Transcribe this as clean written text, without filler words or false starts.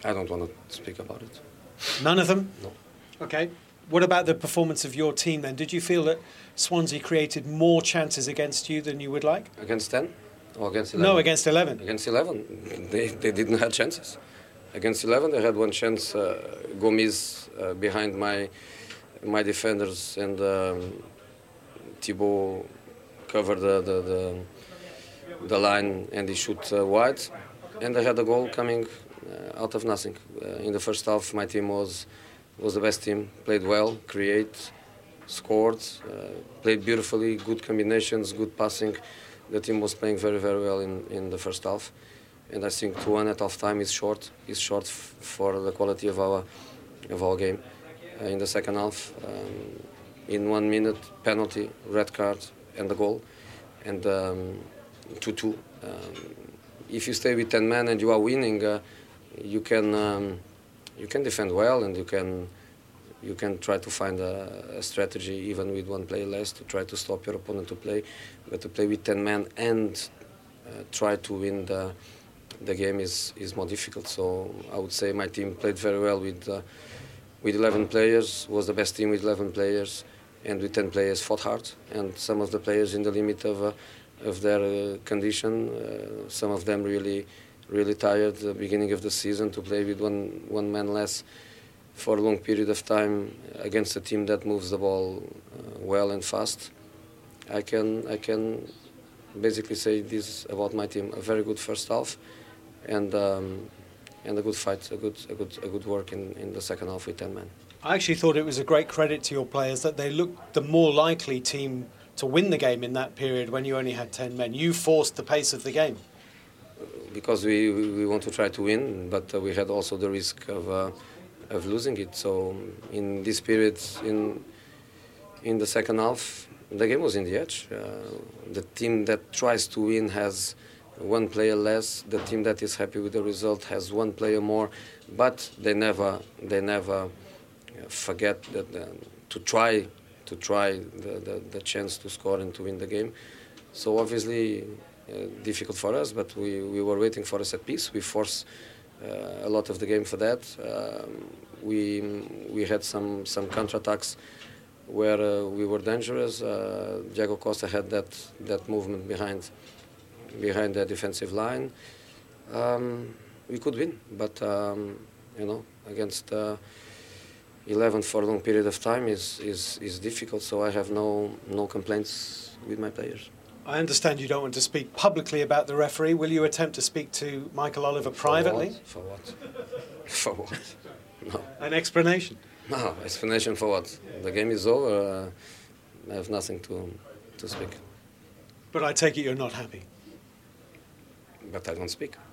I don't want to speak about it. None of them? No. Okay. What about the performance of your team then? Did you feel that Swansea created more chances against you than you would like? Against 10 or against 11? No, against 11. Against 11. They didn't have chances. Against 11, they had one chance. Gomes behind my defenders, and Thibaut covered the line, and he shoot wide. And they had a goal coming out of nothing. In the first half, my team was the best team, played well, scored, played beautifully, good combinations, good passing. The team was playing very, very well in the first half. And I think 2-1 at half time is short for the quality of our game. In the second half, in 1 minute, penalty, red card, and the goal, and 2-2. If you stay with 10 men and you are winning, you can defend well, and you can try to find a strategy even with one player less to try to stop your opponent to play. But to play with 10 men and try to win the game is more difficult. So I would say my team played very well with 11 players, was the best team with 11 players, and with 10 players fought hard. And some of the players in the limit of their condition, some of them really tired at the beginning of the season to play with one man less for a long period of time against a team that moves the ball well and fast. I can basically say this about my team: a very good first half, and a good fight, a good work in the second half with 10 men. I actually thought it was a great credit to your players that they looked the more likely team to win the game in that period when you only had 10 men. You forced the pace of the game. Because we want to try to win, but we had also the risk of losing it. So in this period, in the second half, the game was in the edge. The team that tries to win has one player less. The team that is happy with the result has one player more, but they never forget that to try the chance to score and to win the game. So obviously difficult for us, but we were waiting for a set piece. We forced a lot of the game for that. We had some counter-attacks where we were dangerous. Diego Costa had that movement behind the defensive line. We could win, but against 11 for a long period of time is difficult. So I have no complaints with my players. I understand you don't want to speak publicly about the referee. Will you attempt to speak to Michael Oliver privately? For what? For what? No. An explanation? No, explanation for what? The game is over. I have nothing to speak. But I take it you're not happy. But I don't speak.